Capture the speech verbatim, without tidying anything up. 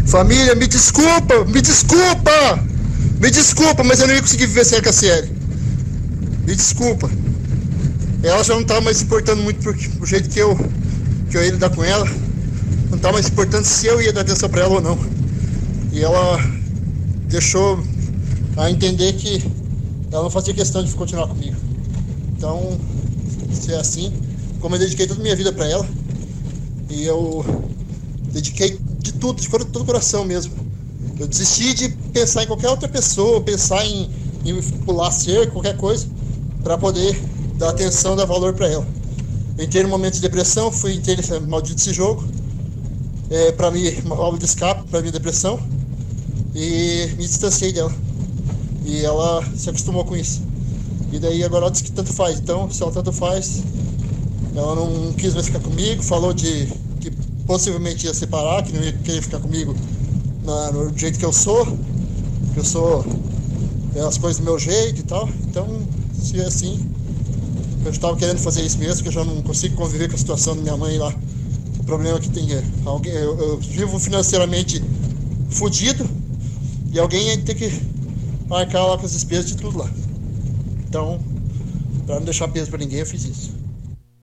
Família, me desculpa, me desculpa, me desculpa, mas eu não ia conseguir viver sem a Cassiele. Me desculpa. Ela já não tá mais se importando muito pro, pro jeito que eu, que eu ia lidar com ela. Não tá mais se importando se eu ia dar atenção pra ela ou não. E ela deixou a entender que ela não fazia questão de continuar comigo. Então, se é assim, como eu dediquei toda a minha vida pra ela, e eu dediquei de tudo, de todo o coração mesmo. Eu desisti de pensar em qualquer outra pessoa, pensar em, em pular cerca, qualquer coisa, para poder dar atenção, dar valor para ela. Eu entrei num momento de depressão, fui entrei nesse maldito esse jogo, é, para mim, uma válvula de escape para minha depressão, e me distanciei dela. E ela se acostumou com isso. E daí agora ela diz que tanto faz. Então, se ela tanto faz, ela não quis mais ficar comigo, falou de que possivelmente ia separar, que não ia querer ficar comigo na, no jeito que eu sou, que eu sou é, as coisas do meu jeito e tal. Então, se é assim, eu estava querendo fazer isso mesmo, porque eu já não consigo conviver com a situação da minha mãe lá. O problema que tem é, alguém, eu, eu vivo financeiramente fudido e alguém ia ter que arcar lá com as despesas de tudo lá. Então, para não deixar peso para ninguém, eu fiz isso.